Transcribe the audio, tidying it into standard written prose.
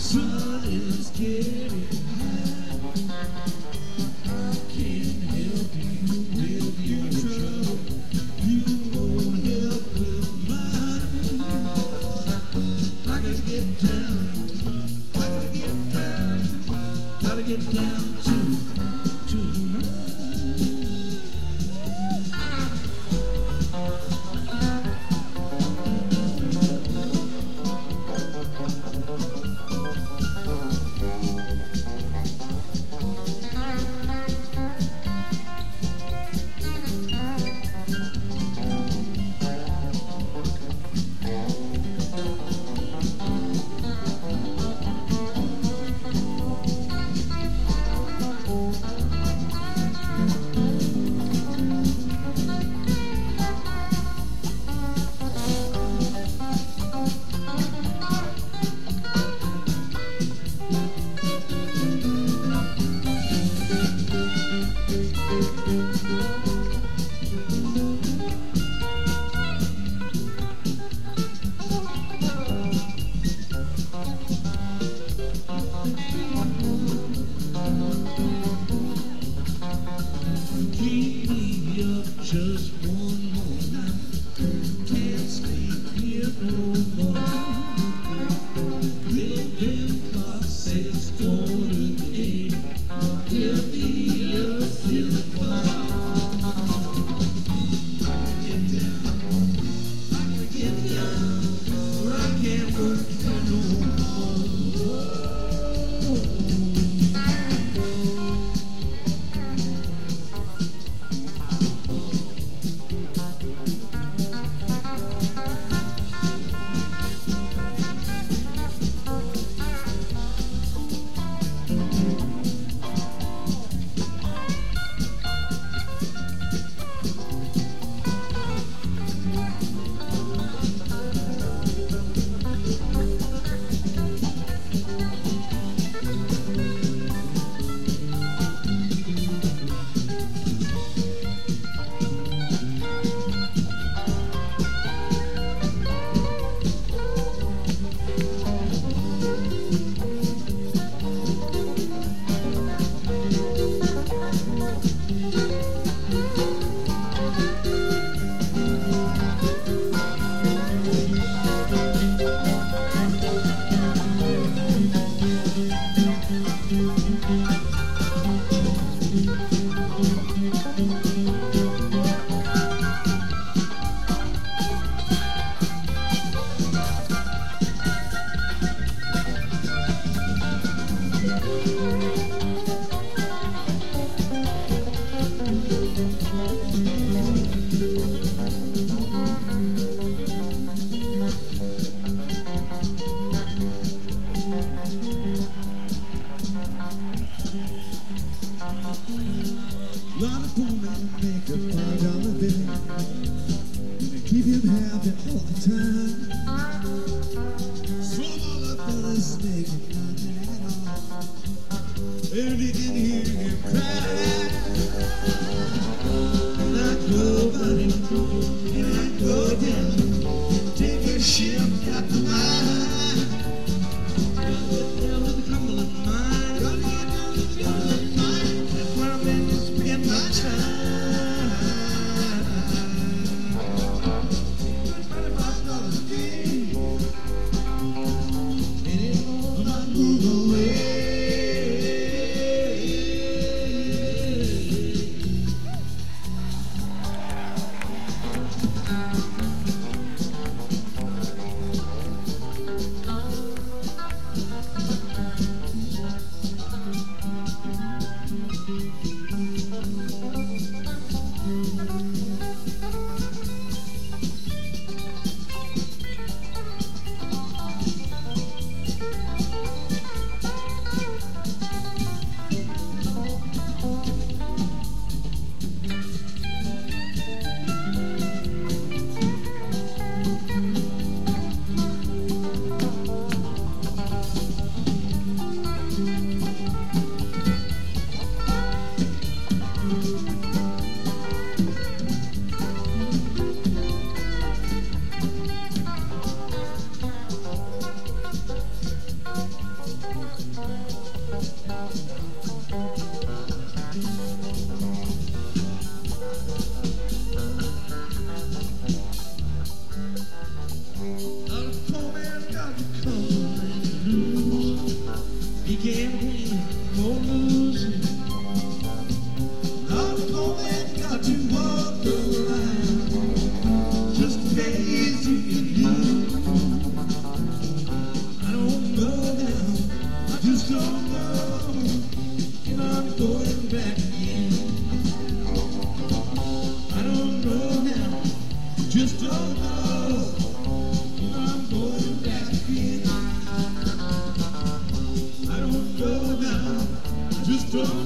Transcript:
sun is getting high. I can't help you with your trouble. You won't help with mine. I gotta get down. Gotta get down to mine. Keep me up just one more night. Can't sleep here no more. Little Ben Cox says 48. He'll be up till 5. I can get down, or I can't work here no more. Lot of poor men make a $5 bill and keep him happy all the time. Some other fellas make nothing at all, and you can hear him cry. And I go by him, and I go down, take a ship out to mine. Gotta get down to the Cumberland mine. Gotta get down to the Cumberland mine. That's where I'm in to spend my time. $25 a day. And it will not move away. Poor man got to come and lose. He can't win or lose. Poor man got to walk around just as easy as you. I don't know now, I just don't know if I'm going back again. I don't know now, just don't know if I'm going back again. I don't know now, I just don't know.